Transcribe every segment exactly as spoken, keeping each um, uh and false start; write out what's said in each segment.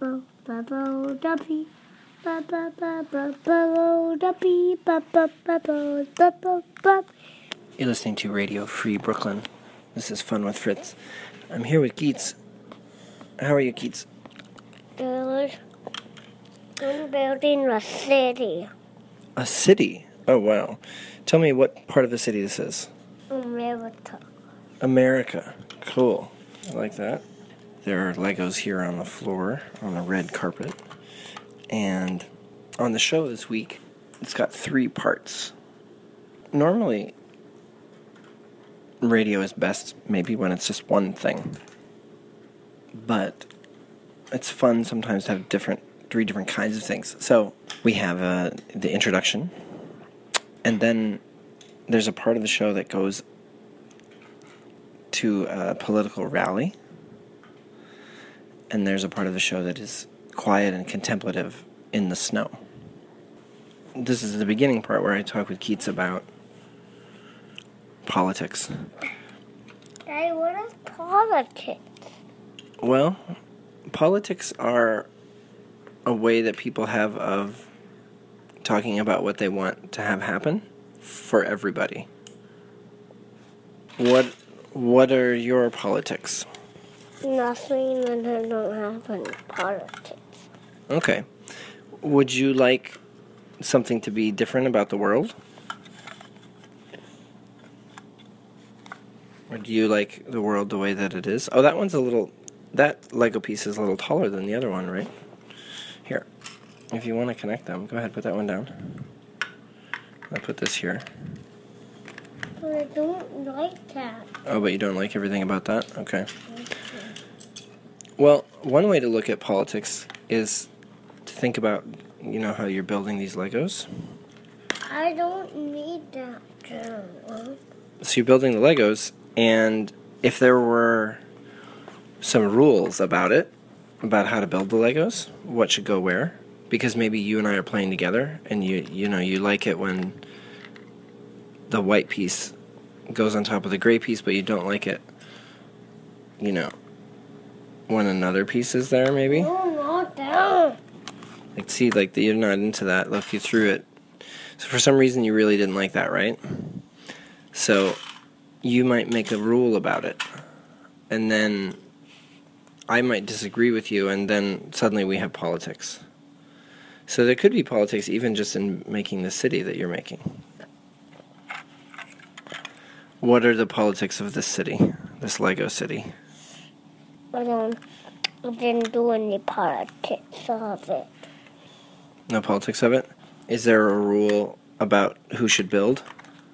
Bubble, bubble, duppy. Bubble, bubble, bubble, duppy. Bubble, bubble, bubble, bubble. You're listening to Radio Free Brooklyn. This is Fun with Fritz. I'm here with Keats. How are you, Keats? Good. I'm building a city. A city? Oh, wow. Tell me what part of the city this is. America. America. Cool. I like that. There are Legos here on the floor, on the red carpet. And on the show this week, it's got three parts. Normally, radio is best maybe when it's just one thing. But it's fun sometimes to have different, three different kinds of things. So we have uh, the introduction, and then there's a part of the show that goes to a political rally, and there's a part of the show that is quiet and contemplative in the snow. This is the beginning part where I talk with Keats about politics. Daddy, what is politics? Well, politics are a way that people have of talking about what they want to have happen for everybody. What what are your politics? Nothing, and I don't have any politics. Okay. Would you like something to be different about the world? Or do you like the world the way that it is? Oh, that one's a little... That Lego piece is a little taller than the other one, right? Here. If you want to connect them, go ahead, put that one down. I'll put this here. But I don't like that. Oh, but you don't like everything about that? Okay. Well, one way to look at politics is to think about, you know, how you're building these Legos. I don't need that, Joe. So you're building the Legos, and if there were some rules about it, about how to build the Legos, what should go where, because maybe you and I are playing together, and you you know, you like it when the white piece goes on top of the gray piece, but you don't like it, you know, when another piece is there, maybe? No, not that. Like, see, like, you're not into that. Look, you threw it. So for some reason, you really didn't like that, right? So you might make a rule about it, and then I might disagree with you, and then suddenly we have politics. So there could be politics even just in making the city that you're making. What are the politics of this city, this Lego city? I don't, I didn't do any politics of it. No politics of it? Is there a rule about who should build?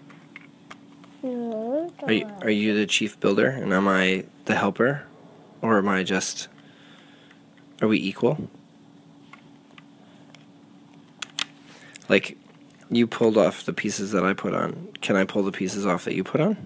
No, Are you, are you the chief builder, and am I the helper? Or am I just... Are we equal? Like, you pulled off the pieces that I put on. Can I pull the pieces off that you put on?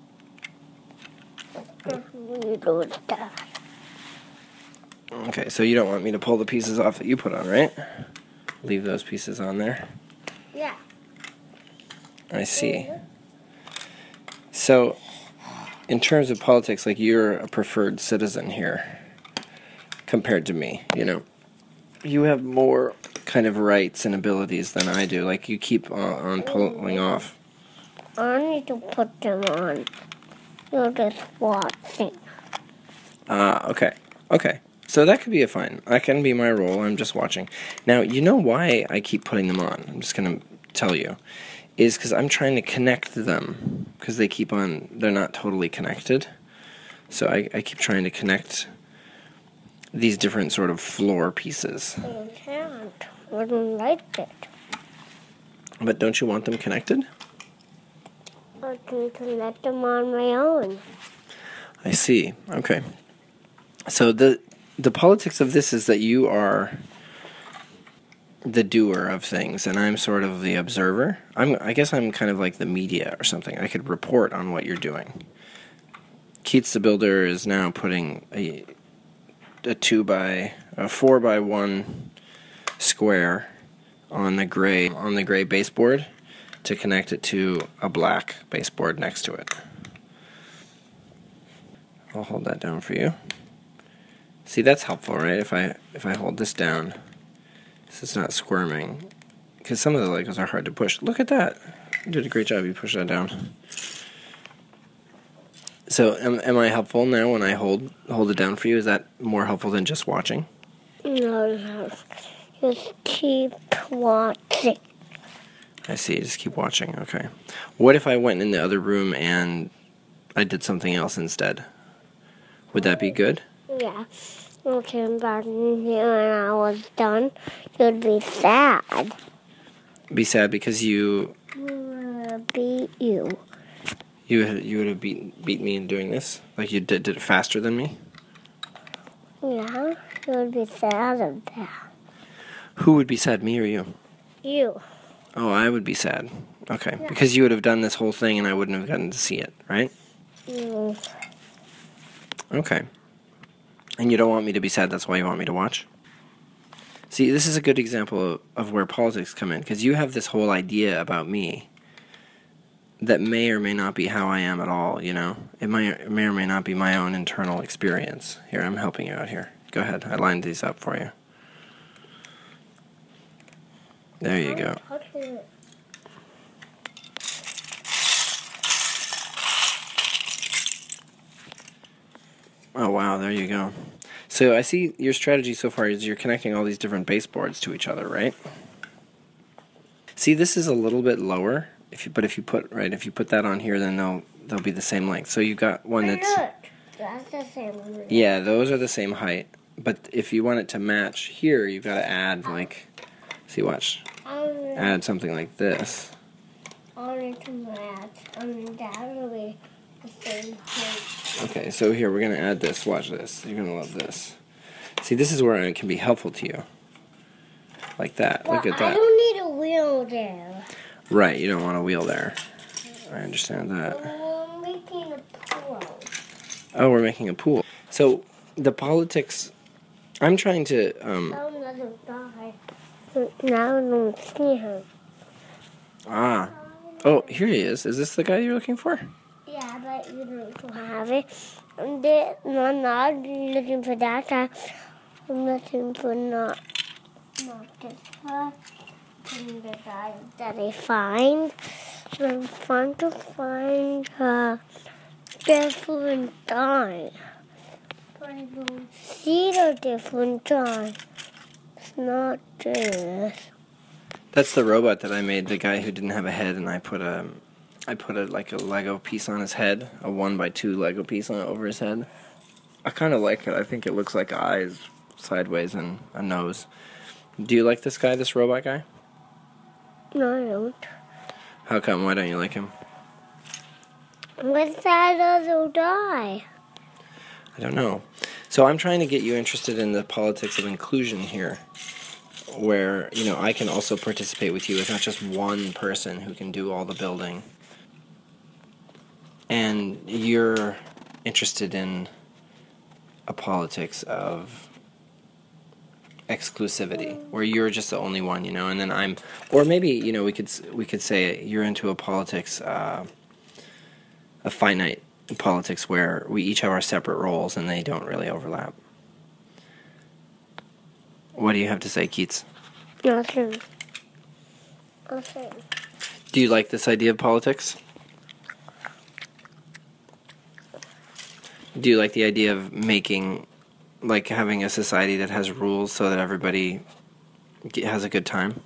You do that. Okay, so you don't want me to pull the pieces off that you put on, right? Leave those pieces on there. Yeah. I see. So, in terms of politics, like, you're a preferred citizen here compared to me, you know. You have more kind of rights and abilities than I do. Like, you keep on, on pulling off. I need to put them on. You're just watching. Ah, uh, okay. Okay. So that could be a fine. That can be my role. I'm just watching. Now, you know why I keep putting them on? I'm just going to tell you. Is because I'm trying to connect them. Because they keep on... They're not totally connected. So I, I keep trying to connect these different sort of floor pieces. I can't. I don't like it. But don't you want them connected? I can connect them on my own. I see. Okay. So the the politics of this is that you are the doer of things, and I'm sort of the observer. I'm I guess I'm kind of like the media or something. I could report on what you're doing. Keats the Builder is now putting a a two by a four by one square on the gray on the gray baseboard to connect it to a black baseboard next to it. I'll hold that down for you. See, that's helpful, right? If I if I hold this down, so it's not squirming. Because some of the Legos are hard to push. Look at that. You did a great job. You pushed that down. So, am, am I helpful now when I hold hold it down for you? Is that more helpful than just watching? No, no. Just keep watching. I see. Just keep watching. Okay. What if I went in the other room and I did something else instead? Would that be good? Yeah. I came back in here and I was done. You'd be sad. Be sad because you Uh, beat you. you had, you would have beat beat me in doing this. Like you did did it faster than me. Yeah. You'd be sad of that. Who would be sad, me or you? You. Oh, I would be sad. Okay, yeah. Because you would have done this whole thing and I wouldn't have gotten to see it, right? Mm. Okay. And you don't want me to be sad, that's why you want me to watch? See, this is a good example of, of where politics come in, because you have this whole idea about me that may or may not be how I am at all, you know? It may, it may or may not be my own internal experience. Here, I'm helping you out here. Go ahead, I lined these up for you. There you go. Oh, wow, there you go. So I see your strategy so far is you're connecting all these different baseboards to each other, right? See, this is a little bit lower, if you, but if you put right, if you put that on here, then they'll they'll be the same length. So you've got one that's Look, that's the same one. Yeah, those are the same height. But if you want it to match here, you've got to add like, see, watch, add something like this. I need to match, and that will be the same height. Okay, so here we're gonna add this. Watch this. You're gonna love this. See, this is where it can be helpful to you. Like that. Well, Look at that. I don't need a wheel there. Right, you don't want a wheel there. I understand that. We're making a pool. Oh, we're making a pool. So the politics. I'm trying to. Um, Now another guy. Now I don't see him. ah. Oh, here he is. Is this the guy you're looking for? Yeah, but you don't have it. And then, no, I'm not looking for that guy. I'm looking for not, not this guy. And the guy that I find. I'm trying to find a different guy. But I don't see the different guy. It's not this. That's the robot that I made. The guy who didn't have a head, and I put a, I put a like a Lego piece on his head, a one by two Lego piece on over his head. I kind of like it. I think it looks like eyes sideways and a nose. Do you like this guy, this robot guy? No, I don't. How come? Why don't you like him? What's that other guy? I don't know. So I'm trying to get you interested in the politics of inclusion here, where, you know, I can also participate with you. It's not just one person who can do all the building. And you're interested in a politics of exclusivity, where you're just the only one, you know, and then I'm, or maybe, you know, we could we could say you're into a politics, uh, a finite politics where we each have our separate roles and they don't really overlap. What do you have to say, Keats? Nothing. Nothing. Do you like this idea of politics? Do you like the idea of making, like having a society that has rules so that everybody has a good time?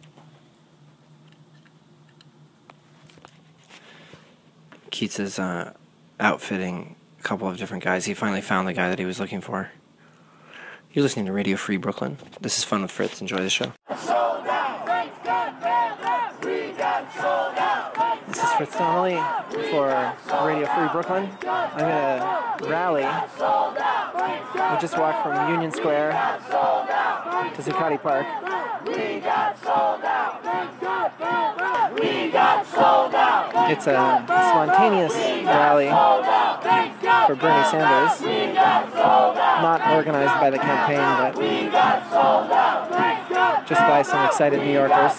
Keats is uh, outfitting a couple of different guys. He finally found the guy that he was looking for. You're listening to Radio Free Brooklyn. This is Fun with Fritz. Enjoy the show. Sold out. We got sold out. This is Fritz Donnelly for Radio Free Brooklyn. I'm going to rally. We just walked from Union Square to Zuccotti Park. We got sold out. We got sold out. It's a spontaneous rally for Bernie Sanders, not organized by the campaign, but just by some excited New Yorkers.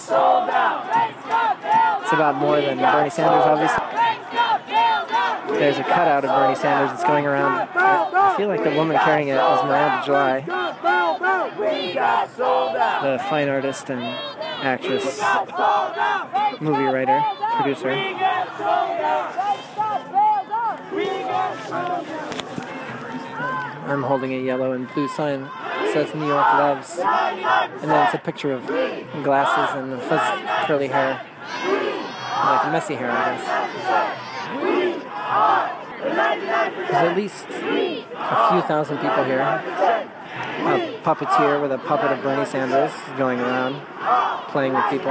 It's about more than Bernie Sanders, obviously. There's a cutout of Bernie Sanders that's going around feel like the woman carrying it is Miranda July, We got sold out. the fine artist and actress, movie writer, producer. We got sold out. We got sold out. I'm holding a yellow and blue sign that says New York Loves. And then it's a picture of glasses and fuzzy curly hair. Like messy hair, I guess. There's at least a few thousand people here. A puppeteer with a puppet of Bernie Sanders going around playing with people.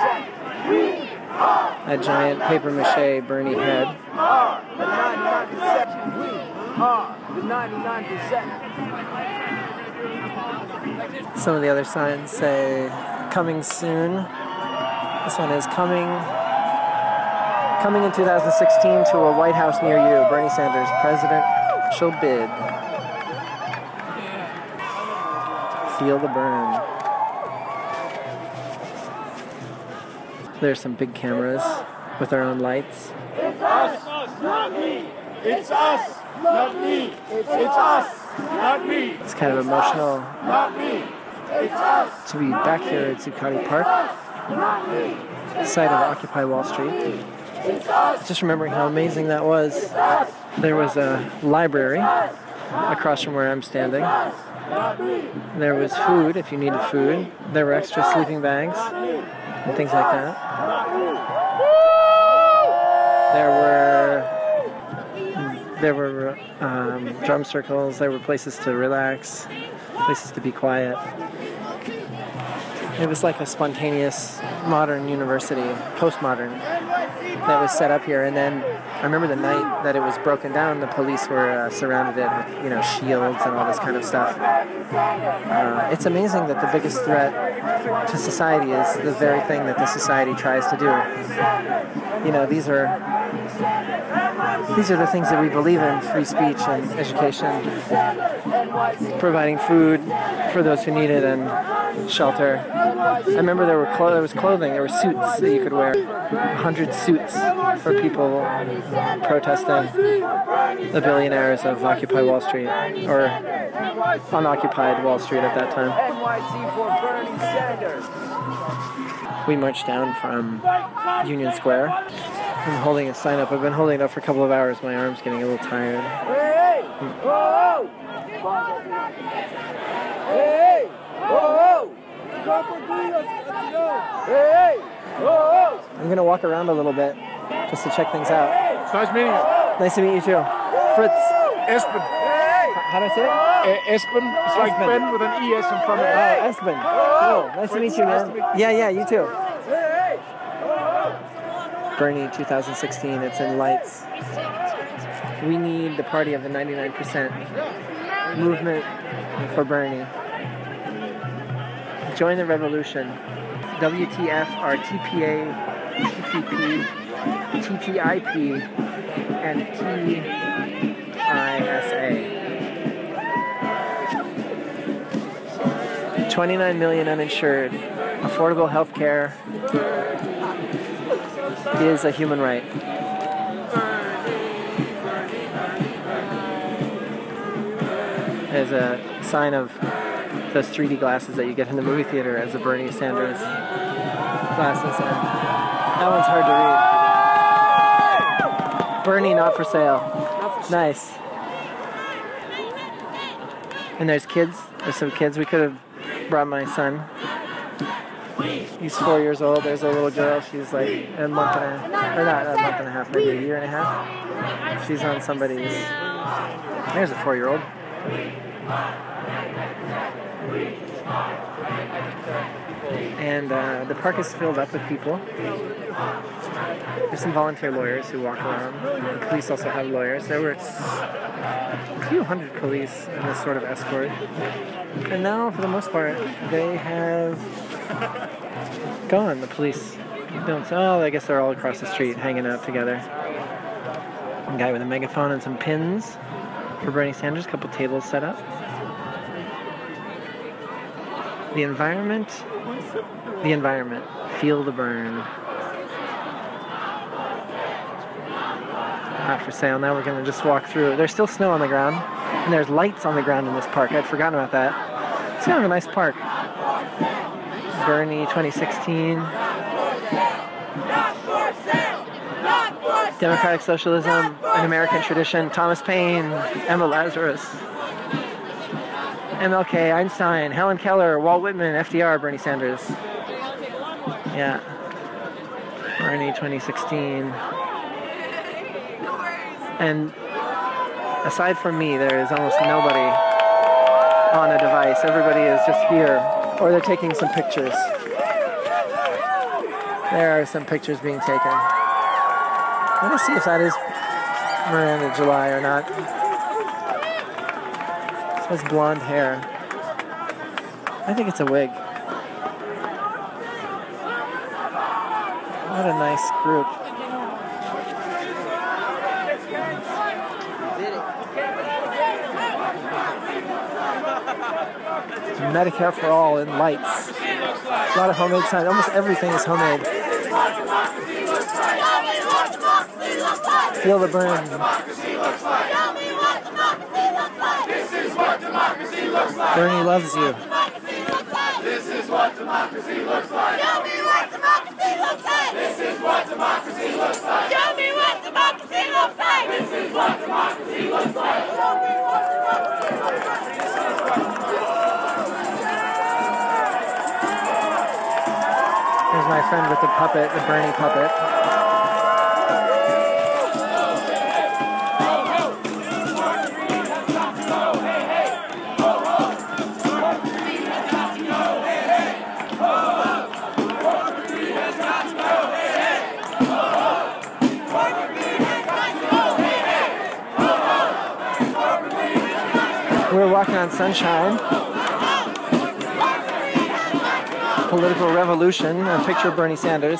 A giant paper mache Bernie head. Some of the other signs say coming soon. This one is coming coming in two thousand sixteen to a White House near you. Bernie Sanders, presidential bid. Feel the burn. There's some big cameras with their own lights. It's us, not me. It's us, not me. It's us, not me. It's kind of emotional Not me. It's us, to be back here at Zuccotti Park, not me. site of Occupy Wall Street. It's us, Just remembering how amazing that was. There was a library across from where I'm standing. not me. There was food if you needed food. There were extra sleeping bags and things like that. There were there were um, drum circles. There were places to relax, places to be quiet. It was like a spontaneous modern university, postmodern, that was set up here. And then I remember the night that it was broken down, the police were uh, surrounded it with, you know, shields and all this kind of stuff. Uh, it's amazing that the biggest threat to society is the very thing that the society tries to do. You know, these are these are the things that we believe in: free speech and education, providing food for those who need it, and shelter. I remember there were clo- there was clothing, there were suits that you could wear. A hundred suits for people protesting the billionaires of Occupy Wall Street, or unoccupied Wall Street at that time. N Y C for Bernie Sanders. We marched down from Union Square. I'm holding a sign up. I've been holding it up for a couple of hours. My arm's getting a little tired. Hey! Whoa! Hey! Whoa! Hey! Whoa! I'm going to walk around a little bit just to check things out. It's nice meeting you. Nice to meet you too. Fritz. Espen. Hey! How do I say it? Uh, Espen. It's like Espen. Ben with an E S in front of it. Oh, Espen. Cool. Nice to meet you, man. Yeah, yeah, you too. Hey! Bernie twenty sixteen. It's in lights. We need the party of the ninety-nine percent movement for Bernie. Join the revolution. W T F, R T P A, T P P, T T I P, and T I S A. twenty-nine million uninsured. Affordable health care is a human right. There's a sign of those three D glasses that you get in the movie theater as the Bernie Sanders glasses. And that one's hard to read. Bernie, not for sale. Nice. And there's kids. There's some kids. We could have brought my son. He's four years old. There's a little girl. She's like a month and a half, or not a month and a half, maybe a year and a half. She's on somebody's. There's a four-year-old. And uh, the park is filled up with people. There's some volunteer lawyers who walk around. The police also have lawyers. There were a few hundred police in this sort of escort. And now, for the most part, they have gone. The police don't. Oh, I guess they're all across the street hanging out together. A guy with a megaphone and some pins for Bernie Sanders. A couple tables set up. The environment. The environment. Feel the burn. Not for sale. Now we're going to just walk through. There's still snow on the ground. And there's lights on the ground in this park. I'd forgotten about that. It's kind of a nice park. Bernie twenty sixteen. Democratic Socialism, An American Tradition, Thomas Paine, Emma Lazarus, M L K, Einstein, Helen Keller, Walt Whitman, F D R, Bernie Sanders. Yeah. Bernie twenty sixteen. And aside from me, there is almost nobody on a device. Everybody is just here, or they're taking some pictures. There are some pictures being taken. Let me see if that is Miranda July or not. It has blonde hair. I think it's a wig. What a nice group. Medicare for All in lights. A lot of homemade signs. Almost everything is homemade. Feel the burn. Bernie loves you. This is what democracy looks like. Show me what democracy looks like. This is what democracy looks like. Show me what democracy looks like. This is what democracy looks like. Show me what democracy looks like. Here's my friend with the puppet, the Bernie puppet. We're walking on sunshine. Political revolution, a picture of Bernie Sanders.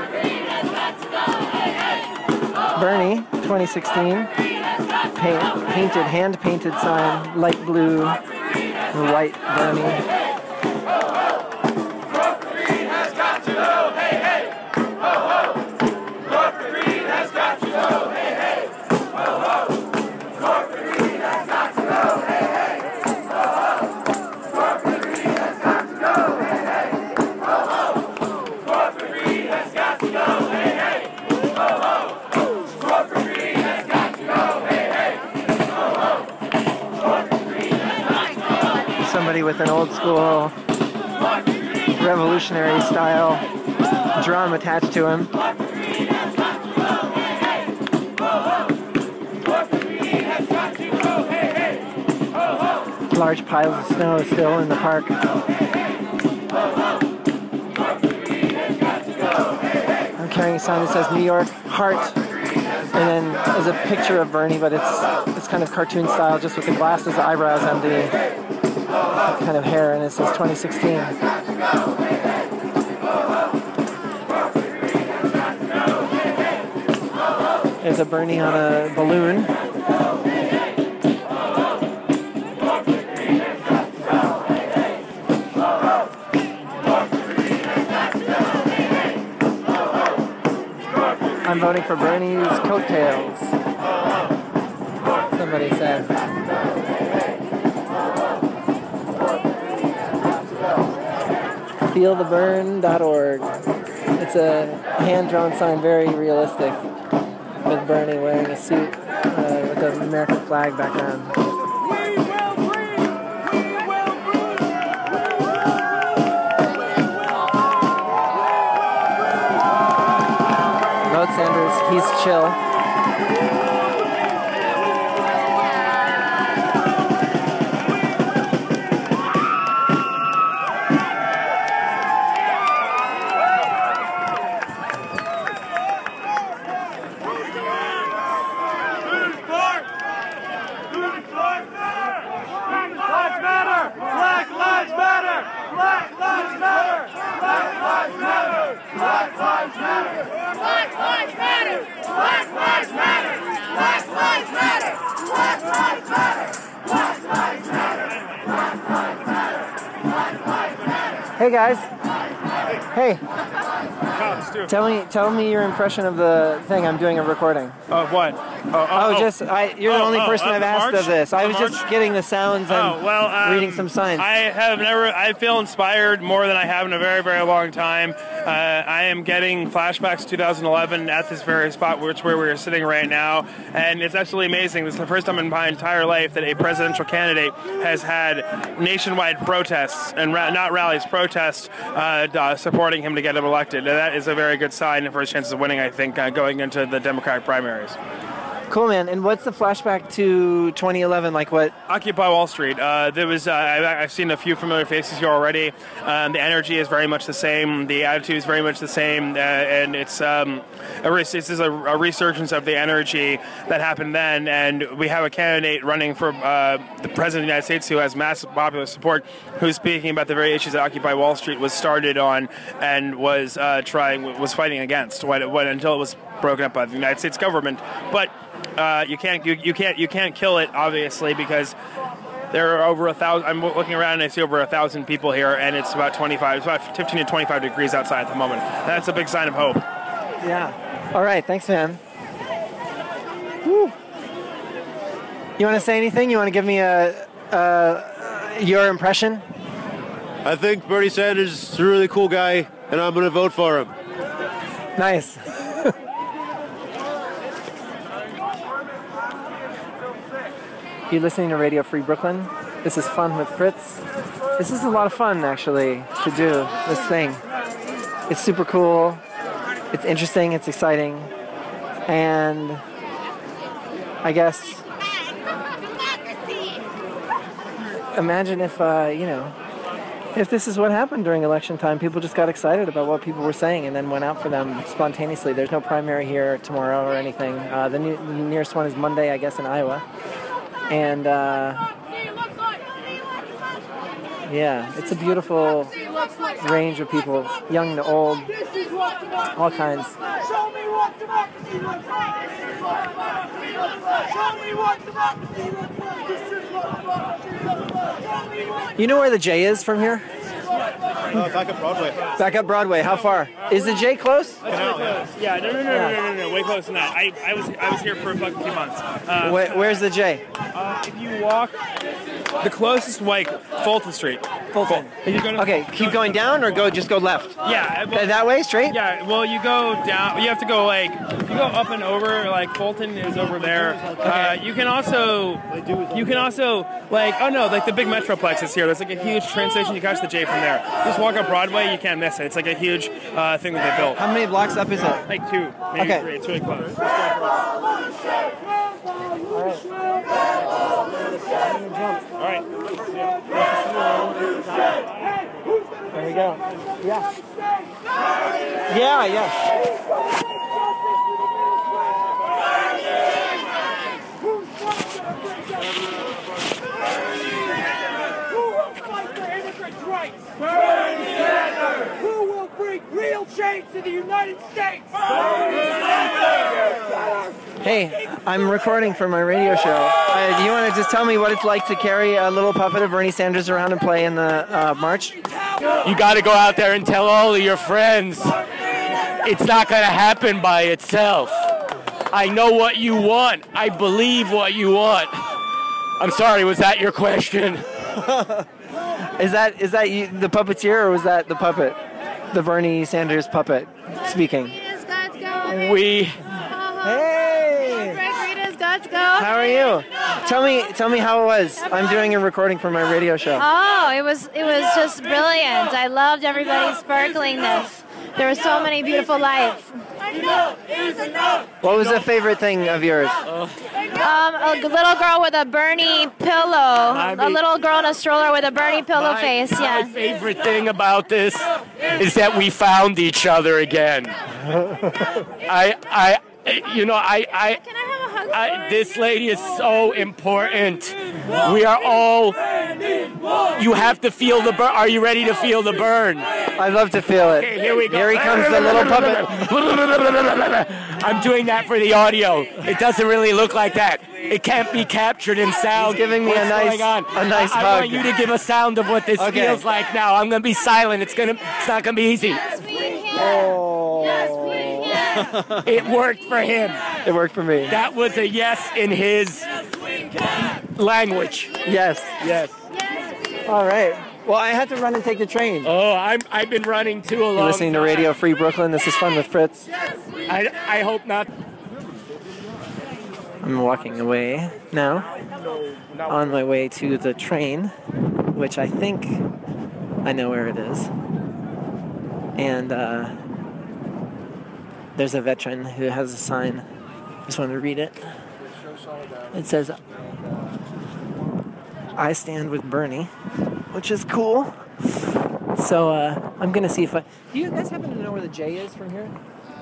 Bernie, twenty sixteen, paint, painted, hand-painted sign, light blue, white Bernie. Somebody with an old school revolutionary style drum attached to him. Large piles of snow still in the park. I'm carrying a sign that says New York Heart, and then there's a picture of Bernie, but it's it's kind of cartoon style, just with the glasses, the eyebrows, and the kind of hair, and it says twenty sixteen. There's a Bernie on a balloon. I'm voting for Bernie's coattails, somebody said. feel the burn dot org. It's a hand-drawn sign, very realistic, with Bernie wearing a suit uh, with the American flag background. Vote Sanders, he's chill. Hey guys. Hey. Oh, Tell me, tell me your impression of the thing. I'm doing a recording. Of what? Oh, Oh, just I, you're the Oh, only oh, person of I've the asked march? of this. I The was march? just getting the sounds and Oh, well, um, reading some signs. I have never, I feel inspired more than I have in a very, very long time. Uh, I am getting flashbacks to two thousand eleven at this very spot, which where we're sitting right now, and it's absolutely amazing. This is the first time in my entire life that a presidential candidate has had nationwide protests, and ra- not rallies, protests, uh, uh, supporting him to get him elected. And that is a very good sign for his chances of winning, I think, uh, going into the Democratic primaries. Cool, man. And what's the flashback to twenty eleven? Like what? Occupy Wall Street. Uh, there was. Uh, I, I've seen a few familiar faces here already. Um, the energy is very much the same. The attitude is very much the same, uh, and it's um, a, this is a, a resurgence of the energy that happened then. And we have a candidate running for uh, the president of the United States who has massive popular support, who's speaking about the very issues that Occupy Wall Street was started on and was uh, trying was fighting against when, when until it was broken up by the United States government. But Uh, you can't you, you can't you can't kill it, obviously, because there are over a thousand. I'm looking around and I see over a thousand people here, and it's about twenty-five. It's about fifteen to twenty-five degrees outside at the moment. That's a big sign of hope. Yeah. All right. Thanks, man. Woo. You want to say anything? You want to give me a, a your impression? I think Bernie Sanders is a really cool guy, and I'm going to vote for him. Nice. You're listening to Radio Free Brooklyn. This is Fun with Fritz. This is a lot of fun, actually, to do this thing. It's super cool. It's interesting. It's exciting. And I guess imagine if, uh, you know, if this is what happened during election time, people just got excited about what people were saying and then went out for them spontaneously. There's no primary here tomorrow or anything. Uh, the, ne- the nearest one is Monday, I guess, in Iowa. And, uh, yeah, it's a beautiful range of people, young to old, all kinds. Show me what democracy looks like. This is what democracy looks like. Show me what democracy looks like. This is what democracy looks like. Show me what. You know where the J is from here? Uh, back up Broadway. Back up Broadway. How far? Is the J close? Yeah, no, no, no, no, no, no, no, way close than that. I, I was I was here for a fucking few months. Uh, Where, where's the J? uh, if you walk the closest, like Fulton Street. Fulton. If you go to- Okay, keep going down or go just go left? Yeah. well- Okay, that way, straight? Yeah, well, you go down. You have to go like if you go up and over. Like Fulton is over there. Uh, you can also you can also like oh no, like the big Metroplex is here. There's like a huge train station. You catch the J from there. Just walk up Broadway. You can't miss it. It's like a huge uh, thing that they built. How many blocks up is it? Like two, maybe Okay. three. It's really close. All right. There we go. Yeah. Yeah, yeah. Who will fight for immigrants' rights? Bernie Sanders! Who will bring real change to the United States? Bernie Sanders! Hey, I'm recording for my radio show. Uh, do you want to just tell me what it's like to carry a little puppet of Bernie Sanders around and play in the uh, march? You got to go out there and tell all of your friends it's not going to happen by itself. I know what you want. I believe what you want. I'm sorry, was that your question? Is that is that you, the puppeteer, or was that the puppet, the Bernie Sanders puppet speaking? We Hey, Let's go. how are you? Tell me, tell me how it was. I'm doing a recording for my radio show. Oh, it was it was just brilliant. I loved everybody's sparklingness. There were so many beautiful lights. What was the favorite thing of yours? Um, a g- little girl with a Bernie pillow. A mean- little girl in a stroller with a Bernie pillow my, face. my Yeah. favorite thing about this is that we found each other again. I I you know I I Can I have a hug? I, this lady is so important. We are all. You have to feel the burn. Are you ready to feel the burn? I'd love to feel it. Okay, here we go. Here he comes, the little puppet. I'm doing that for the audio. It doesn't really look like that. It can't be captured in sound. He's giving me a What's nice- going on? a nice I, I hug. want you to give a sound of what this Okay. feels like now. I'm gonna be silent. It's gonna. It's not gonna be easy. Yes, we can. Oh. Yes, we can. It worked for him. It worked for me. That was a yes in his language. Yes, yes. All right. Well, I had to run and take the train. Oh, I'm, I've been running too a long You're listening to time. Radio Free Brooklyn. This is Fun with Fritz. I, I hope not. I'm walking away now, on my way to the train, which I think I know where it is. And uh, there's a veteran who has a sign. Just want to read it. It says, "I stand with Bernie," which is cool. So uh, I'm going to see if I... Do you guys happen to know where the J is from here?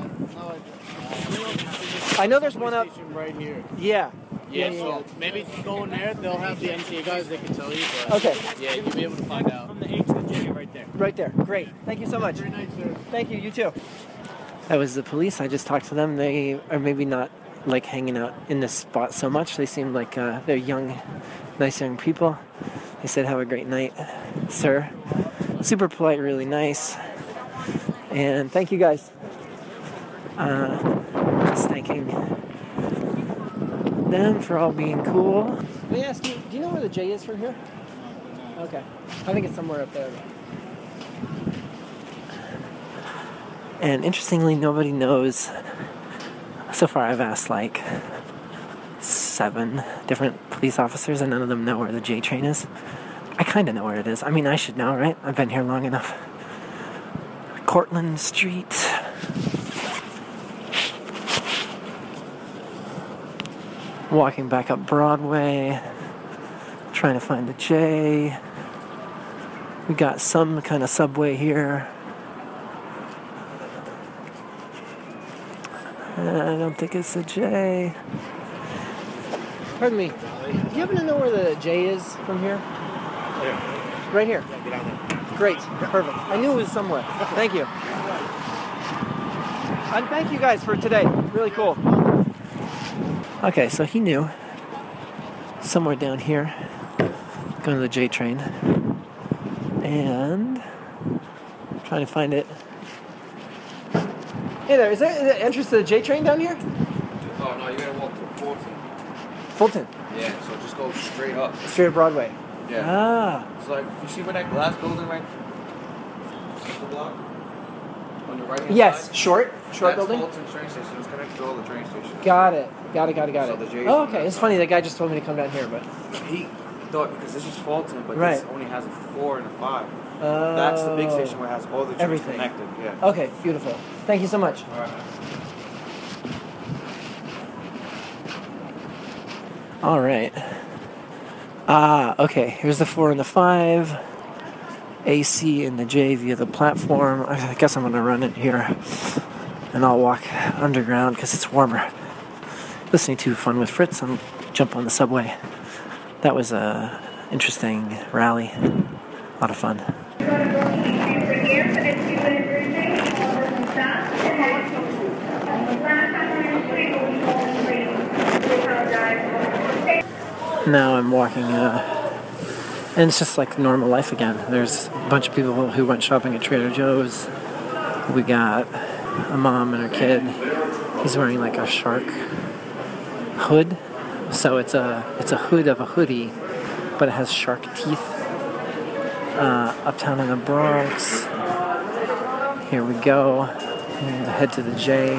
I know there's one up... right here. Yeah. Yeah, so maybe go in there, they'll have the M T A guys, they can tell you. But Okay. yeah, you'll be able to find out. From the H to the J right there. Right there. Great. Thank you so much. Very nice, sir. Thank you. You too. That was the police. I just talked to them. They are maybe not like hanging out in this spot so much. They seem like uh, they're young, nice young people. They said, "Have a great night, sir." Super polite, really nice. And thank you guys. Uh, just thanking them for all being cool. Let me ask you, do you know where the J is from here? Okay. I think it's somewhere up there. And interestingly, nobody knows. So far, I've asked like seven different police officers, and none of them know where the J train is. I kind of know where it is. I mean, I should know, right? I've been here long enough. Cortlandt Street. Walking back up Broadway. Trying to find the J. We got some kind of subway here. I don't think it's a J. Pardon me. Do you happen to know where the J is from here? Yeah. Right here. Yeah, get out there. Great. Perfect. I knew it was somewhere. Thank you. And thank you guys for today. Really cool. Okay, so he knew. Somewhere down here. Going to the J train. And trying to find it. Hey there, is there is there entrance to the J train down here? Oh no, you gotta walk to Fulton. Fulton. Yeah, so just go straight up. Straight up Broadway. Yeah. Ah. It's like, you see where that glass building right the block? On the right hand Yes, side? short, short That's building. Fulton train station. It's connected to all the train stations. Got it. Got it, got it, got So it. the J is Oh, on okay. that It's side. funny, that guy just told me to come down here, but... He thought, because this is Fulton, but Right. this only has a four and a five. Oh. That's the big station where it has all the trains Everything. connected. Yeah. Okay, beautiful. Thank you so much. All right. All right. Ah, okay. Here's the four and the five. A C and the J via the platform. I guess I'm going to run it here. And I'll walk underground because it's warmer. Listening to Fun with Fritz and jump on the subway. That was a interesting rally. A lot of fun. Now I'm walking, uh, and it's just like normal life again. There's a bunch of people who went shopping at Trader Joe's. We got a mom and her kid. He's wearing like a shark hood, so it's a it's a hood of a hoodie, but it has shark teeth. Uh, uptown in the Bronx. Here we go. And head to the J.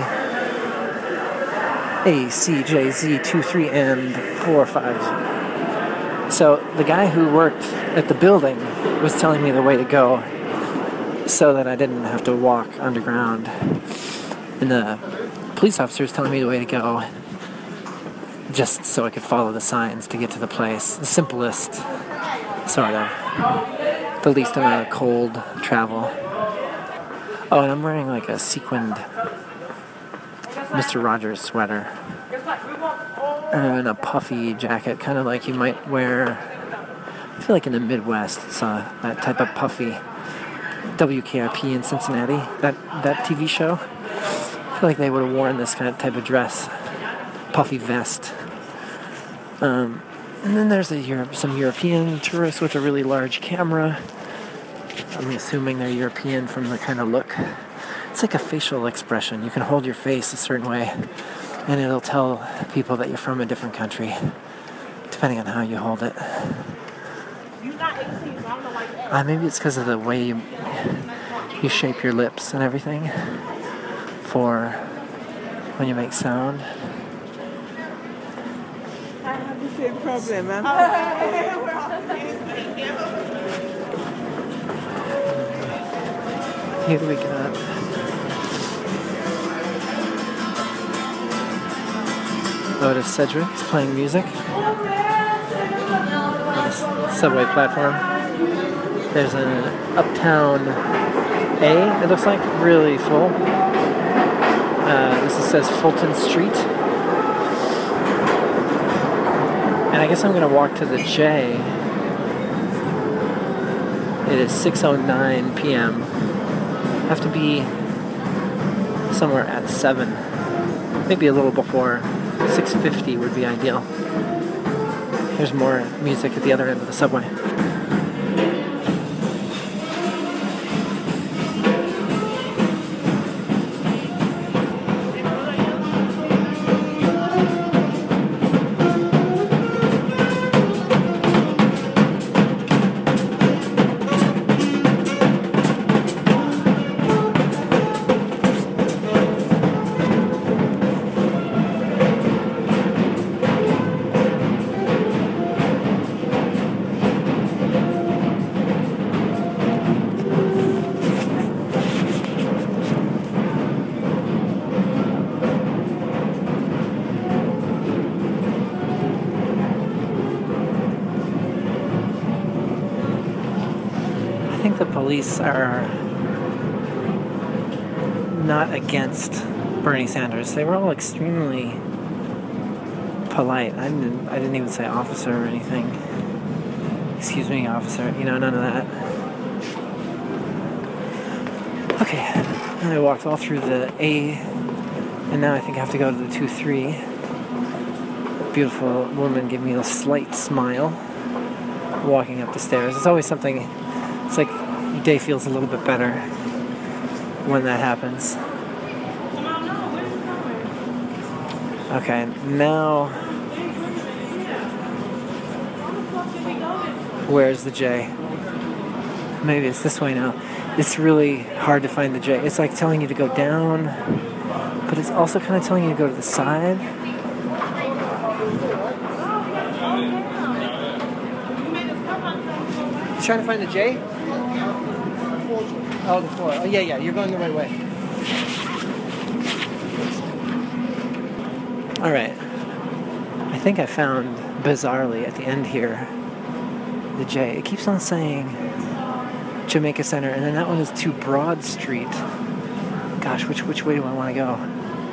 A, C, J, Z, two, three, and four, five. So the guy who worked at the building was telling me the way to go so that I didn't have to walk underground. And the police officer was telling me the way to go just so I could follow the signs to get to the place. The simplest, sort of. The least amount of cold travel. Oh, and I'm wearing like a sequined Mister Rogers sweater and a puffy jacket, kind of like you might wear, I feel like in the Midwest, it's uh, that type of puffy. W K R P in Cincinnati, that, that T V show. I feel like they would have worn this kind of type of dress, puffy vest. Um, and then there's a Europe, some European tourists with a really large camera. I'm assuming they're European from the kind of look. It's like a facial expression. You can hold your face a certain way And it'll tell people that you're from a different country, depending on how you hold it. Uh, maybe it's because of the way you, you shape your lips and everything for when you make sound. I have the same problem, man. Here we got Otis Sedgwick is playing music on the subway platform. There's an Uptown A, it looks like, really full. Uh, this is, says Fulton Street. And I guess I'm going to walk to the J. It is six oh nine p m I have to be somewhere at seven. Maybe a little before. six fifty would be ideal. There's more music at the other end of the subway. I think the police are not against Bernie Sanders. They were all extremely polite. I didn't, I didn't even say officer or anything. Excuse me, officer. You know, none of that. Okay, and I walked all through the A, and now I think I have to go to the two three. Beautiful woman gave me a slight smile walking up the stairs. It's always something. It's like your day feels a little bit better when that happens. Okay, now where's the J? Maybe it's this way now. It's really hard to find the J. It's like telling you to go down, but it's also kind of telling you to go to the side. You trying to find the J? Oh, the four. Oh, yeah, yeah, you're going the right way. All right. I think I found, bizarrely, at the end here, the J. It keeps on saying Jamaica Center, and then that one is to Broad Street. Gosh, which which way do I want to go?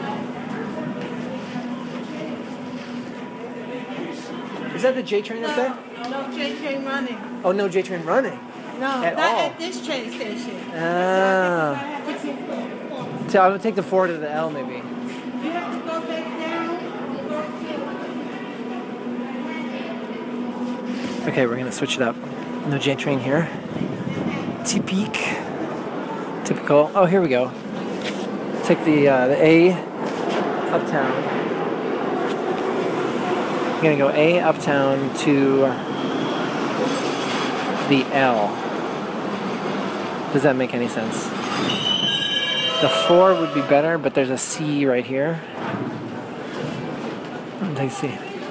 Is that the J train up there? No J train running. Oh, no J train running? No, at not all. at this train station. Ah. So I would take the four to the L, maybe. You have to go back down. Okay, we're gonna switch it up. No J train here. Typique. Typical. Oh, here we go. Take the uh, the A uptown. I'm gonna go A uptown to the L. Does that make any sense? The four would be better, but there's a C right here. Let's see.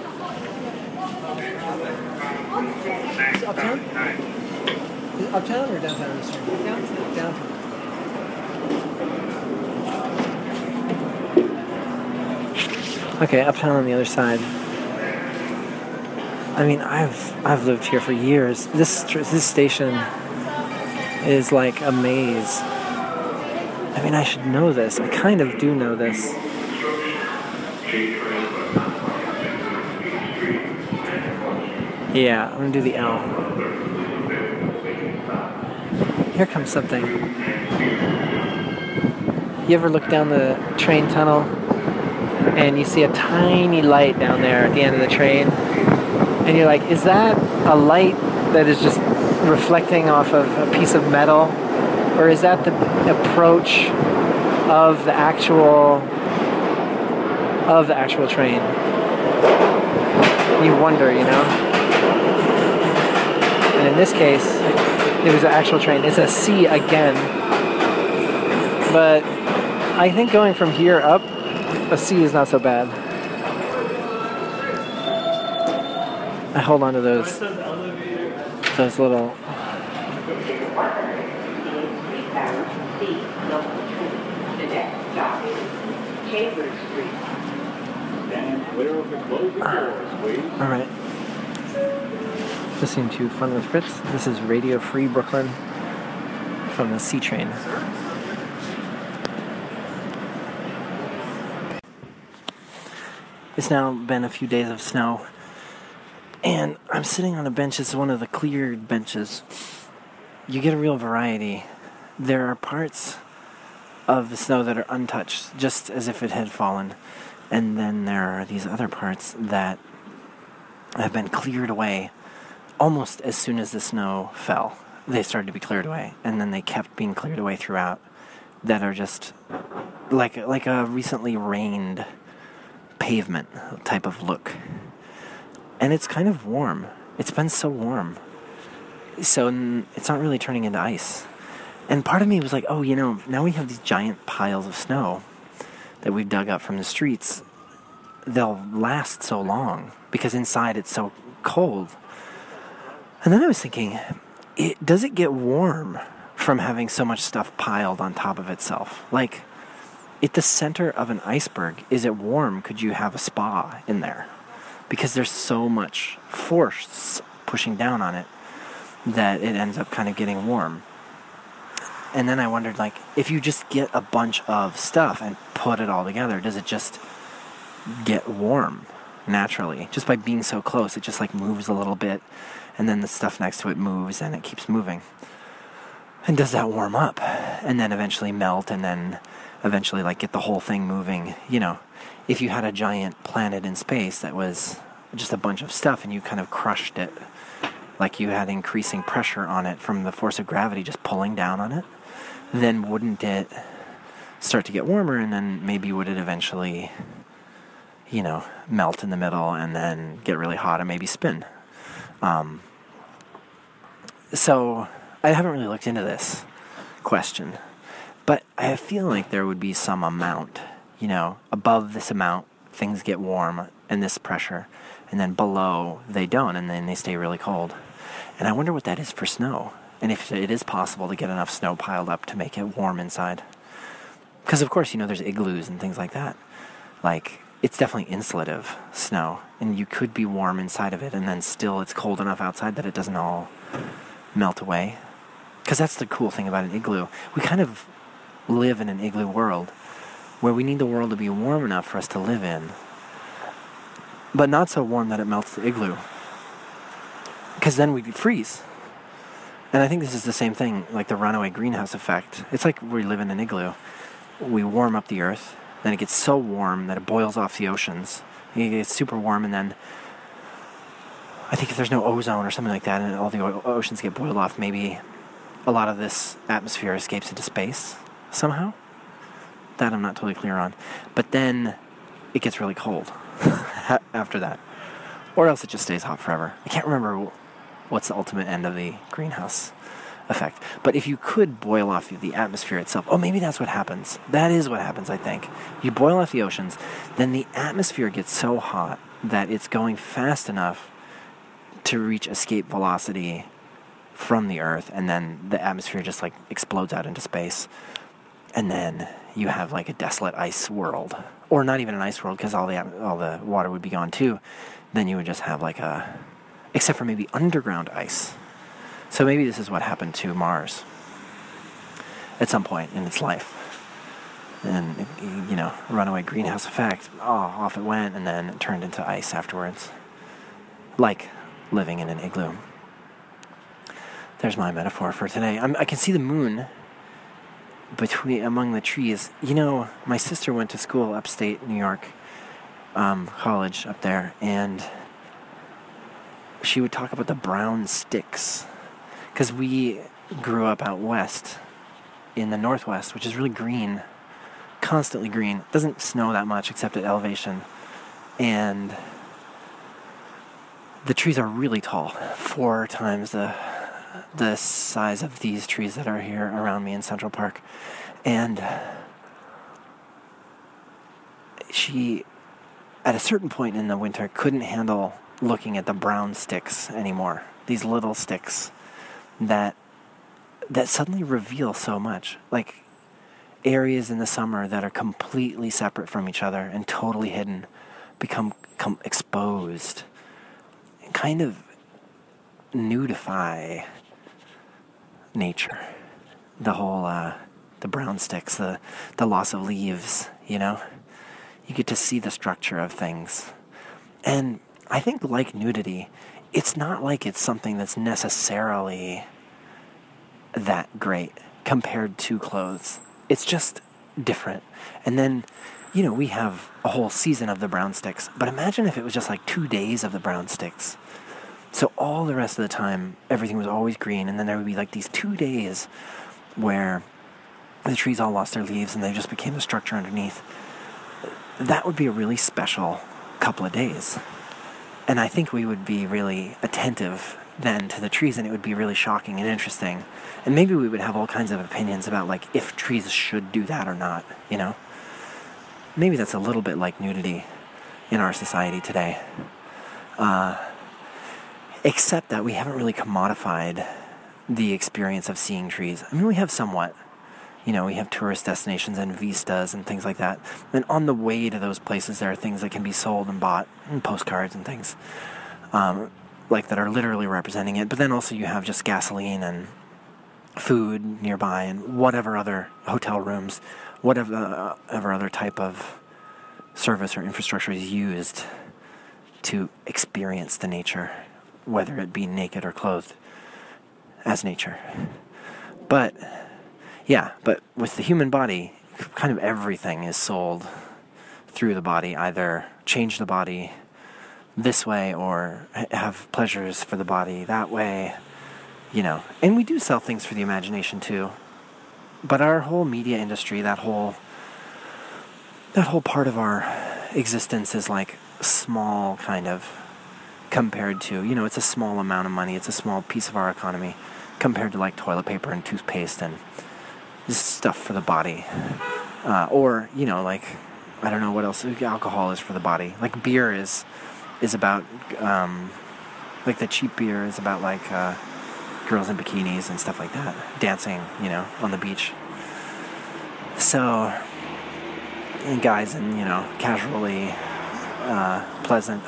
Is it uptown? Is it uptown or downtown? Downtown. Downtown. Okay, uptown on the other side. I mean, I've I've lived here for years. This this station is like a maze. I mean, I should know this. I kind of do know this. Yeah, I'm gonna do the L. Here comes something. You ever look down the train tunnel and you see a tiny light down there at the end of the train? And you're like, is that a light that is just reflecting off of a piece of metal? Or is that the approach of the actual of the actual train. You wonder, you know? And in this case, it was an actual train. It's a C again. But I think going from here up, a C is not so bad. I hold on to those, those little... Alright. Listening to Fun with Fritz. This is Radio Free Brooklyn from the C train. It's now been a few days of snow, and I'm sitting on a bench. It's one of the cleared benches. You get a real variety. There are parts of the snow that are untouched, just as if it had fallen. And then there are these other parts that have been cleared away almost as soon as the snow fell. They started to be cleared away, and then they kept being cleared away throughout, that are just like like a recently rained pavement type of look. And it's kind of warm. It's been so warm. So n- it's not really turning into ice. And part of me was like, oh, you know, now we have these giant piles of snow that we've dug up from the streets. They'll last so long because inside it's so cold. And then I was thinking, it, does it get warm from having so much stuff piled on top of itself? Like, at the center of an iceberg, is it warm? Could you have a spa in there? Because there's so much force pushing down on it that it ends up kind of getting warm. And then I wondered, like, if you just get a bunch of stuff and put it all together, does it just get warm naturally? Just by being so close, it just, like, moves a little bit, and then the stuff next to it moves, and it keeps moving. And does that warm up? And then eventually melt, and then eventually, like, get the whole thing moving? You know, if you had a giant planet in space that was just a bunch of stuff, and you kind of crushed it, like you had increasing pressure on it from the force of gravity just pulling down on it, then wouldn't it start to get warmer, and then maybe would it eventually, you know, melt in the middle and then get really hot and maybe spin? Um, so I haven't really looked into this question, but I feel like there would be some amount, you know, above this amount, things get warm and this pressure, and then below they don't, and then they stay really cold. And I wonder what that is for snow, and if it is possible to get enough snow piled up to make it warm inside. Because, of course, you know, there's igloos and things like that. Like, it's definitely insulative snow, and you could be warm inside of it, and then still it's cold enough outside that it doesn't all melt away. Because that's the cool thing about an igloo. We kind of live in an igloo world where we need the world to be warm enough for us to live in, but not so warm that it melts the igloo. Because then we'd freeze. And I think this is the same thing, like the runaway greenhouse effect. It's like we live in an igloo. We warm up the earth, then it gets so warm that it boils off the oceans. It gets super warm, and then I think if there's no ozone or something like that, and all the o- oceans get boiled off, maybe a lot of this atmosphere escapes into space somehow. That I'm not totally clear on. But then it gets really cold after that. Or else it just stays hot forever. I can't remember what's the ultimate end of the greenhouse effect. But if you could boil off the atmosphere itself, oh, maybe that's what happens. That is what happens, I think. You boil off the oceans, then the atmosphere gets so hot that it's going fast enough to reach escape velocity from the Earth, and then the atmosphere just, like, explodes out into space. And then you have, like, a desolate ice world. Or not even an ice world, because all the all the water would be gone, too. Then you would just have, like, a... except for maybe underground ice. So maybe this is what happened to Mars at some point in its life. And, you know, runaway greenhouse effect, oh, off it went, and then it turned into ice afterwards. Like living in an igloo. There's my metaphor for today. I'm, I can see the moon between among the trees. You know, my sister went to school upstate New York, um, college up there, and she would talk about the brown sticks. Because we grew up out west in the Northwest, which is really green constantly green. It doesn't snow that much except at elevation. And the trees are really tall, four times the the size of these trees that are here around me in Central Park. And she, at a certain point in the winter, couldn't handle looking at the brown sticks anymore. These little sticks that that suddenly reveal so much. Like areas in the summer that are completely separate from each other and totally hidden become, become exposed. And kind of nudify nature. The whole, uh, the brown sticks, the, the loss of leaves, you know? You get to see the structure of things. And I think, like nudity, it's not like it's something that's necessarily that great compared to clothes. It's just different. And then, you know, we have a whole season of the brown sticks, but imagine if it was just like two days of the brown sticks. So all the rest of the time, everything was always green, and then there would be like these two days where the trees all lost their leaves and they just became the structure underneath. That would be a really special couple of days. And I think we would be really attentive then to the trees, and it would be really shocking and interesting. And maybe we would have all kinds of opinions about, like, if trees should do that or not, you know? Maybe that's a little bit like nudity in our society today. Uh, except that we haven't really commodified the experience of seeing trees. I mean, we have somewhat. You know, we have tourist destinations and vistas and things like that. And on the way to those places, there are things that can be sold and bought, and postcards and things, um, like that are literally representing it. But then also you have just gasoline and food nearby and whatever other hotel rooms, whatever uh, ever other type of service or infrastructure is used to experience the nature, whether it be naked or clothed as nature. But yeah, but with the human body, kind of everything is sold through the body. Either change the body this way or have pleasures for the body that way, you know. And we do sell things for the imagination too. But our whole media industry, that whole that whole part of our existence is like small, kind of, compared to, you know, it's a small amount of money, it's a small piece of our economy compared to like toilet paper and toothpaste and this stuff for the body. Uh, or, you know, like, I don't know what else alcohol is for the body. Like beer is is about, um, like the cheap beer is about like uh, girls in bikinis and stuff like that. Dancing, you know, on the beach. So, and guys in, you know, casually uh, pleasant.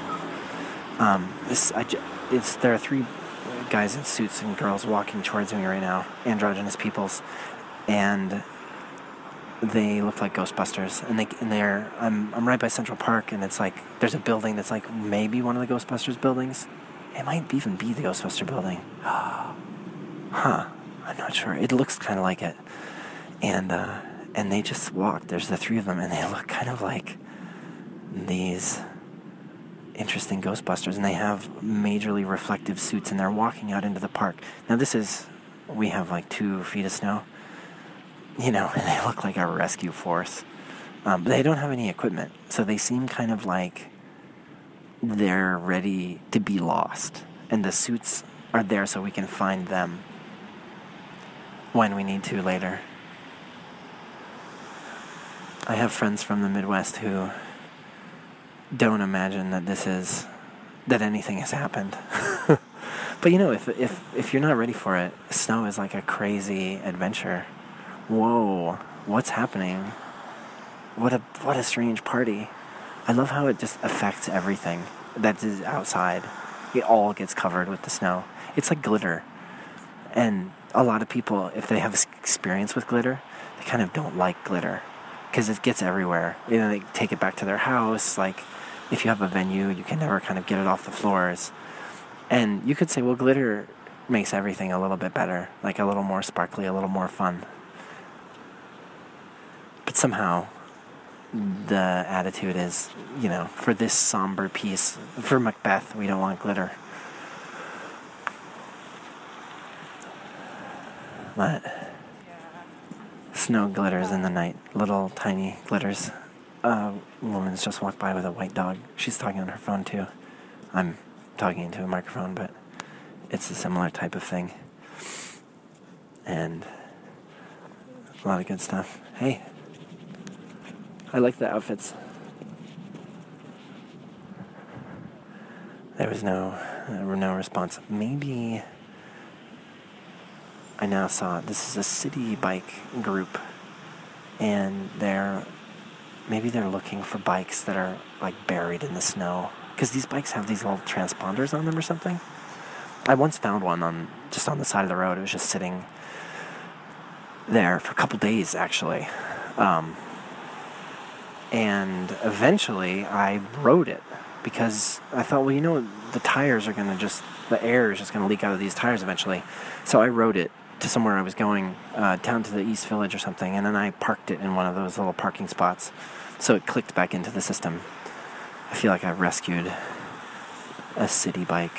Um, this, I, it's, there are three guys in suits and girls walking towards me right now, androgynous peoples. And they look like Ghostbusters, and they and they're I'm I'm right by Central Park, and it's like there's a building that's like maybe one of the Ghostbusters buildings. It might even be the Ghostbuster building. Huh? I'm not sure. It looks kind of like it, and uh, and they just walk. There's the three of them, and they look kind of like these interesting Ghostbusters, and they have majorly reflective suits, and they're walking out into the park. Now this is we have like two feet of snow. You know, and they look like a rescue force. Um, but they don't have any equipment, so they seem kind of like they're ready to be lost. And the suits are there so we can find them when we need to later. I have friends from the Midwest who don't imagine that this is, that anything has happened. But you know, if if if you're not ready for it, snow is like a crazy adventure. Whoa, what's happening? What a what a strange party. I love how it just affects everything that is outside. It all gets covered with the snow. It's like glitter. And a lot of people, if they have experience with glitter, they kind of don't like glitter because it gets everywhere. You know, they take it back to their house. Like, if you have a venue, you can never kind of get it off the floors. And you could say, well, glitter makes everything a little bit better, like a little more sparkly, a little more fun. But somehow, the attitude is, you know, for this somber piece, for Macbeth, we don't want glitter. But Snow glitters in the night, little tiny glitters. A woman's just walked by with a white dog. She's talking on her phone too. I'm talking into a microphone, but it's a similar type of thing. And a lot of good stuff. Hey, I like the outfits. There was no, uh, no response. Maybe I now saw this is a city bike group, and they're maybe they're looking for bikes that are like buried in the snow, because these bikes have these little transponders on them or something. I once found one on just on the side of the road. It was just sitting there for a couple days actually, um, and eventually I rode it because I thought, well, you know, the tires are gonna just the air is just gonna leak out of these tires eventually. So I rode it to somewhere I was going, uh, down to the East Village or something, and then I parked it in one of those little parking spots, so it clicked back into the system. I feel like I've rescued a city bike.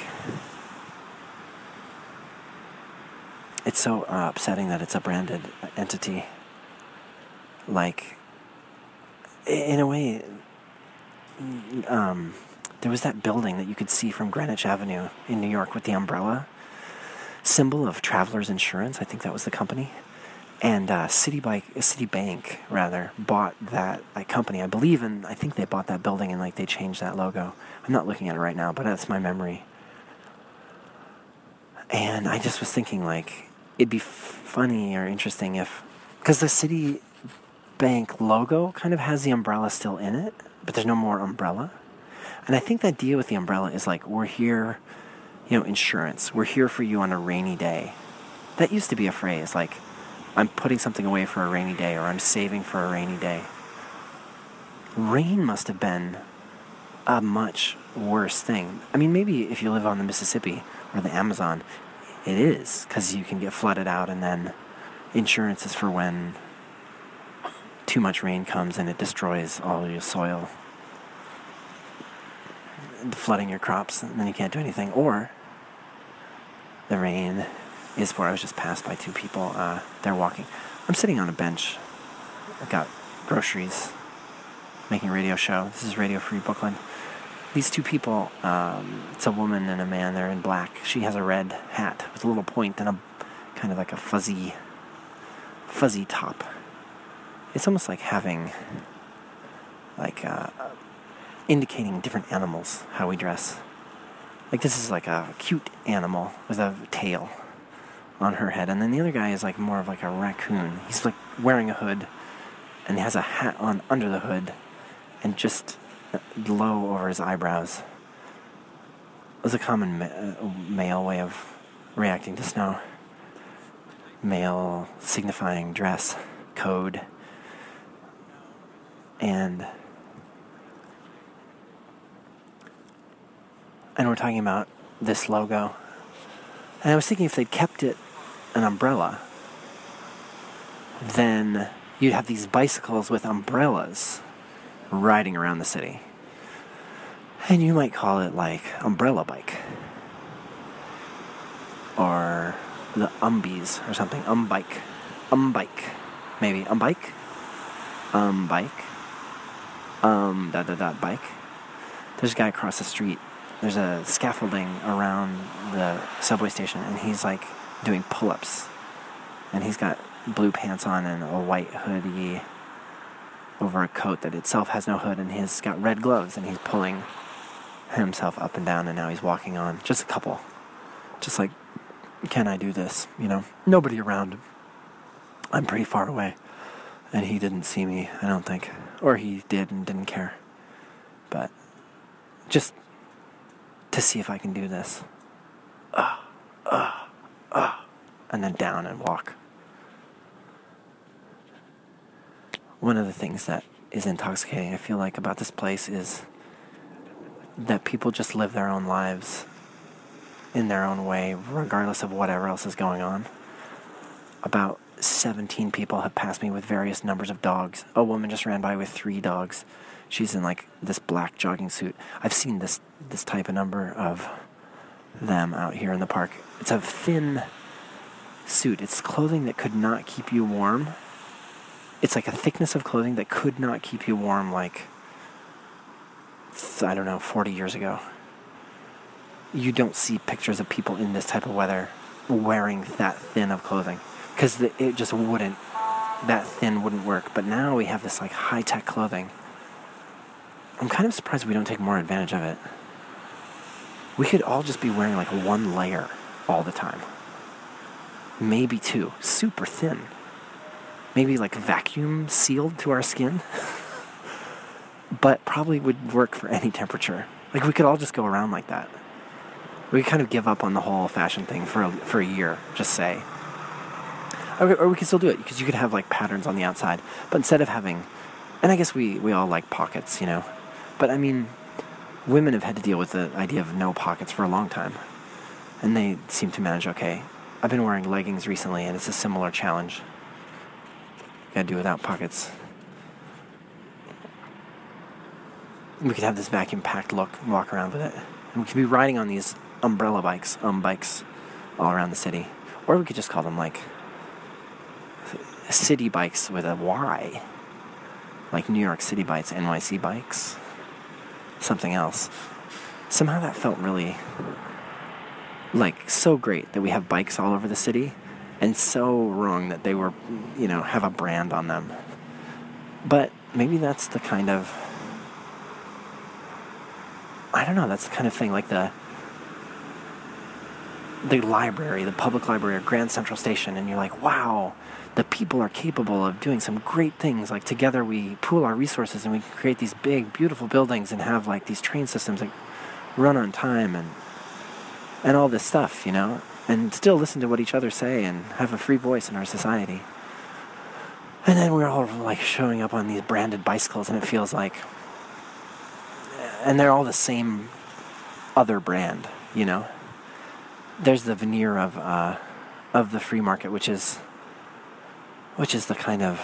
It's so uh, upsetting that it's a branded entity. Like, in a way, um, there was that building that you could see from Greenwich Avenue in New York with the umbrella symbol of Travelers Insurance. I think that was the company. And uh, Citibank, Citibank rather, bought that like, company. I believe, and I think they bought that building and like they changed that logo. I'm not looking at it right now, but that's my memory. And I just was thinking, like, it'd be f- funny or interesting if, because the Citibank logo kind of has the umbrella still in it, but there's no more umbrella. And I think the idea with the umbrella is like, we're here, you know, insurance. We're here for you on a rainy day. That used to be a phrase, like, I'm putting something away for a rainy day, or I'm saving for a rainy day. Rain must have been a much worse thing. I mean, maybe if you live on the Mississippi or the Amazon, it is, because you can get flooded out, and then insurance is for when too much rain comes and it destroys all your soil, flooding your crops, and then you can't do anything. Or the rain is for, I was just passed by two people, uh, they're walking. I'm sitting on a bench. I've got groceries, making a radio show. This is Radio Free Brooklyn. These two people, um, it's a woman and a man, they're in black. She has a red hat with a little point and a kind of like a fuzzy, fuzzy top. It's almost like having, like, uh, indicating different animals, how we dress. Like, this is like a cute animal with a tail on her head, and then the other guy is like more of like a raccoon. He's like wearing a hood, and he has a hat on under the hood, and just low over his eyebrows. It was a common ma- male way of reacting to snow. Male signifying dress code. And and we're talking about this logo. And I was thinking if they'd kept it an umbrella, then you'd have these bicycles with umbrellas riding around the city. And you might call it like Umbrella Bike. Or the Umbies or something. Umbike. Umbike. Maybe. Umbike? Umbike. Um, dot, dot, dot, bike. There's a guy across the street. There's a scaffolding around the subway station, and he's like doing pull-ups. And he's got blue pants on and a white hoodie over a coat that itself has no hood, and he's got red gloves, and he's pulling himself up and down, and now he's walking on. Just a couple. Just like, can I do this? You know, nobody around. I'm pretty far away, and he didn't see me, I don't think. Or he did and didn't care. But just to see if I can do this. Uh, uh, uh, and then down and walk. One of the things that is intoxicating, I feel like, about this place is that people just live their own lives in their own way, regardless of whatever else is going on. About seventeen people have passed me with various numbers of dogs. A woman just ran by with three dogs. She's in like this black jogging suit. I've seen this this type of number of them out here in the park. It's a thin suit. It's clothing that could not keep you warm it's like a thickness of clothing that could not keep you warm like, I don't know, forty years ago. You don't see pictures of people in this type of weather wearing that thin of clothing, because it just wouldn't, that thin wouldn't work. But now we have this like high-tech clothing. I'm kind of surprised we don't take more advantage of it. We could all just be wearing like one layer all the time. Maybe two. Super thin. Maybe like vacuum sealed to our skin. But probably would work for any temperature. Like we could all just go around like that. We could kind of give up on the whole fashion thing for a, for a year, just say. Or, or we could still do it, because you could have like patterns on the outside. But instead of having, and I guess we, we all like pockets, you know. But I mean, women have had to deal with the idea of no pockets for a long time. And they seem to manage okay. I've been wearing leggings recently, and it's a similar challenge. Gotta do without pockets. We could have this vacuum-packed look and walk around with it. And we could be riding on these umbrella bikes, um bikes, all around the city. Or we could just call them, like, city bikes with a Y. Like New York City bikes, N Y C bikes. Something else. Somehow that felt really, like, so great that we have bikes all over the city, and so wrong that they were, you know, have a brand on them. But maybe that's the kind of, I don't know, that's the kind of thing, like the the library, the public library or Grand Central Station, and you're like, wow, the people are capable of doing some great things. Like, together we pool our resources and we can create these big, beautiful buildings and have, like, these train systems that run on time and and all this stuff, you know, and still listen to what each other say and have a free voice in our society. And then we're all, like, showing up on these branded bicycles, and it feels like, and they're all the same other brand, you know. There's the veneer of uh, of the free market, which is which is the kind of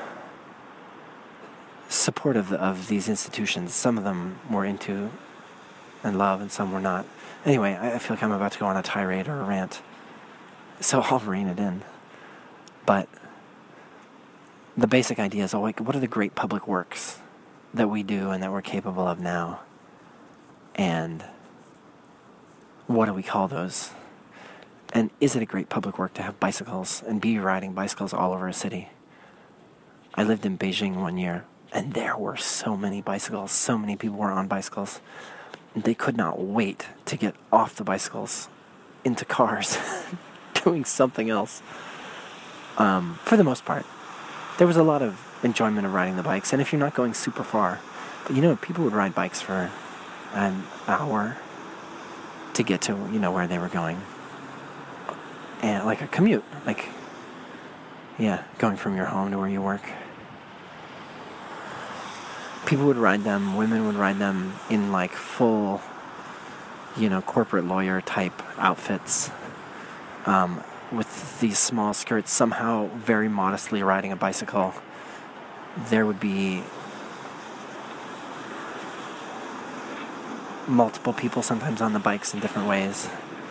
support of, the, of these institutions. Some of them we're into and love, and some we're not. Anyway, I, I feel like I'm about to go on a tirade or a rant, so I'll rein it in. But the basic idea is, oh, like, what are the great public works that we do and that we're capable of now? And what do we call those? And is it a great public work to have bicycles and be riding bicycles all over a city? I lived in Beijing one year, and there were so many bicycles. So many people were on bicycles. They could not wait to get off the bicycles into cars, doing something else. Um, for the most part, there was a lot of enjoyment of riding the bikes. And if you're not going super far, but you know, people would ride bikes for an hour to get to, you know, where they were going. And like a commute, like, yeah, going from your home to where you work. People would ride them, women would ride them in like full, you know, corporate lawyer type outfits, um, with these small skirts, somehow very modestly riding a bicycle. There would be multiple people sometimes on the bikes in different ways.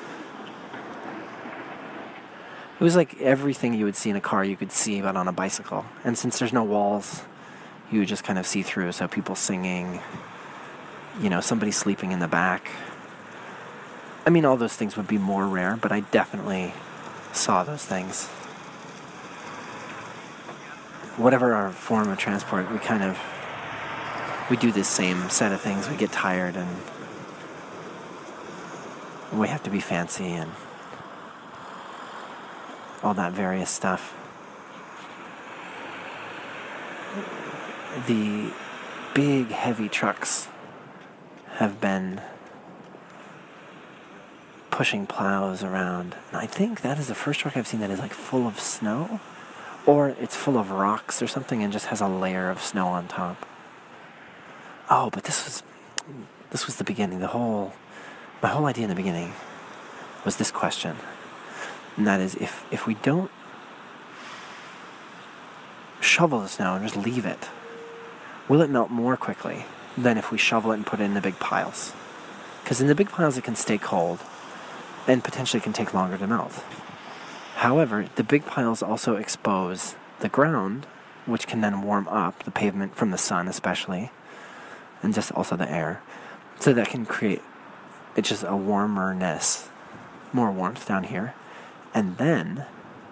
It was like everything you would see in a car you could see, but on a bicycle. And since there's no walls, you would just kind of see through. So people singing, you know, somebody sleeping in the back. I mean, all those things would be more rare, but I definitely saw those things. Whatever our form of transport, we kind of, we do this same set of things. We get tired and we have to be fancy and all that various stuff. The big, heavy trucks have been pushing plows around. And I think that is the first truck I've seen that is like full of snow, or it's full of rocks or something and just has a layer of snow on top. Oh, but this was this was the beginning. The whole my whole idea in the beginning was this question. And that is, if, if we don't shovel the snow and just leave it, will it melt more quickly than if we shovel it and put it in the big piles? Because in the big piles it can stay cold and potentially can take longer to melt. However, the big piles also expose the ground which can then warm up the pavement from the sun especially, and just also the air. So that can create, it's just a warmerness, more warmth down here. And then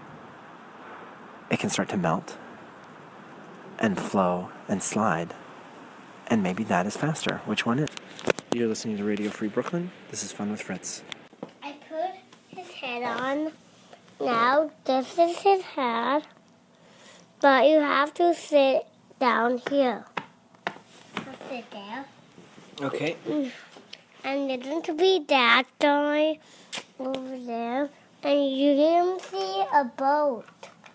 it can start to melt and flow and slide. And maybe that is faster. Which one is? You're listening to Radio Free Brooklyn. This is Fun with Fritz. I put his head on. Now this is his head. But you have to sit down here. I'll sit there. Okay. And listen to be that guy over there. And you can see a boat.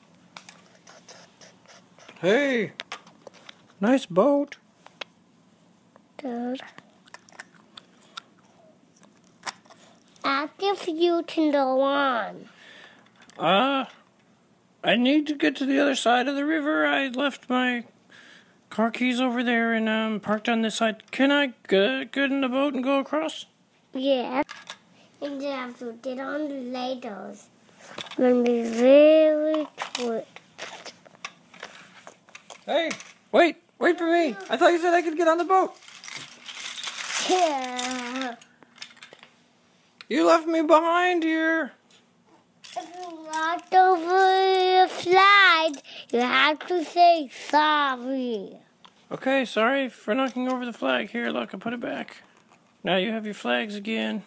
Hey, nice boat. Good. After you can go on. Uh, I need to get to the other side of the river. I left my car keys over there and um parked on this side. Can I get, get in the boat and go across? Yes. And you have to get on the ladles. And be very quick. Hey, wait, wait for me. I thought you said I could get on the boat. Yeah. You left me behind here. If you walked over the slide, you have to say sorry. Okay, sorry for knocking over the flag. Here, look, I put it back. Now you have your flags again.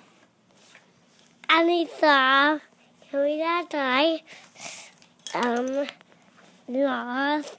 Anita, can we not die? Um, lost.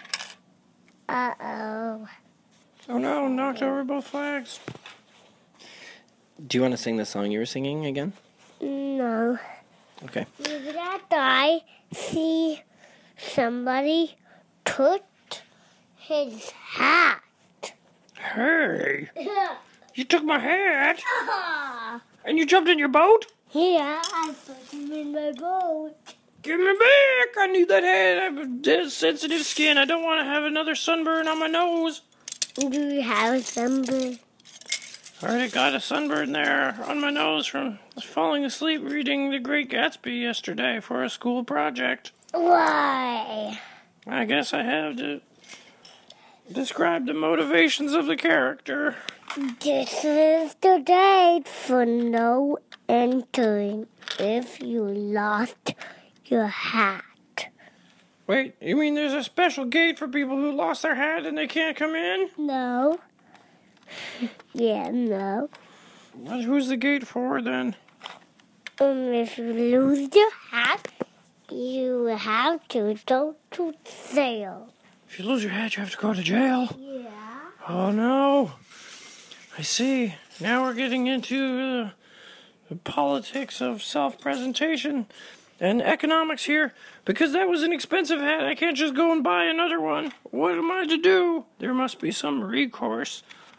Uh-oh. Oh no, knocked over both flags. Do you want to sing the song you were singing again? No. Okay. Maybe that guy see somebody put his hat. Hey, you took my hat Ah. and you jumped in your boat? Yeah, I put him in my boat. Give me back! I need that hat. I have dead sensitive skin. I don't want to have another sunburn on my nose. Do you have a sunburn? I already got a sunburn there on my nose from falling asleep reading The Great Gatsby yesterday for a school project. Why? I guess I have to describe the motivations of the character. This is the date for no entering if you lost your hat. Wait, you mean there's a special gate for people who lost their hat and they can't come in? No. Yeah, no. Well, who's the gate for then? Um, if you lose your hat, you have to go to jail. If you lose your hat, you have to go to jail. Yeah. Oh no. I see. Now we're getting into uh, the politics of self-presentation and economics here. Because that was an expensive hat, I can't just go and buy another one. What am I to do? There must be some recourse.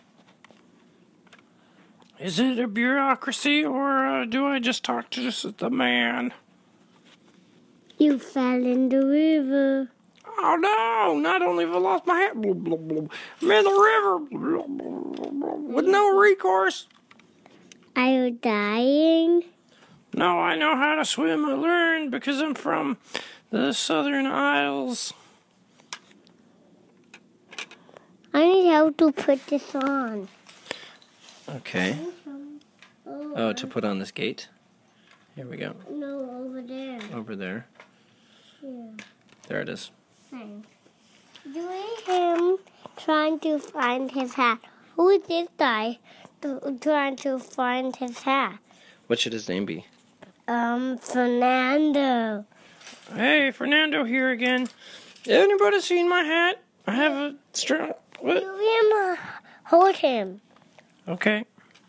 Is it a bureaucracy, or uh, do I just talk to just the man? You fell in the river. Oh no! Not only have I lost my hat, blah, blah, blah, I'm in the river blah, blah, blah, with no recourse. Are you dying? No, I know how to swim. I learned because I'm from the Southern Isles. I need help to put this on. Okay. Oh, to put on this gate? Here we go. No, over there. Over there. Yeah. There it is. Thanks. Doing him trying to find his hat. Who is this guy to, trying to find his hat? What should his name be? Um, Fernando. Hey, Fernando here again. Anybody seen my hat? I have a strong... What? You him, uh, hold him. Okay.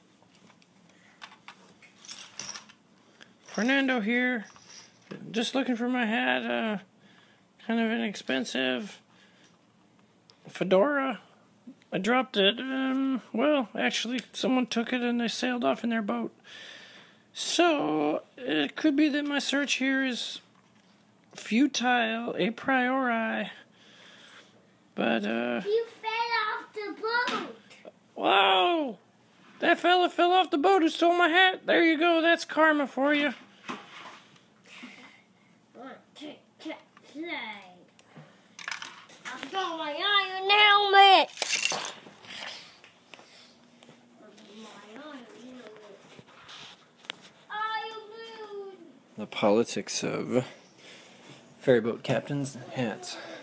Fernando here. Just looking for my hat. Uh, kind of inexpensive fedora. I dropped it. Um, well, actually, someone took it and they sailed off in their boat. So, it could be that my search here is futile a priori. But, uh... You fell off the boat. Whoa! That fella fell off the boat who stole my hat. There you go. That's karma for you. One, two, three, play. politics of ferryboat captains' hats.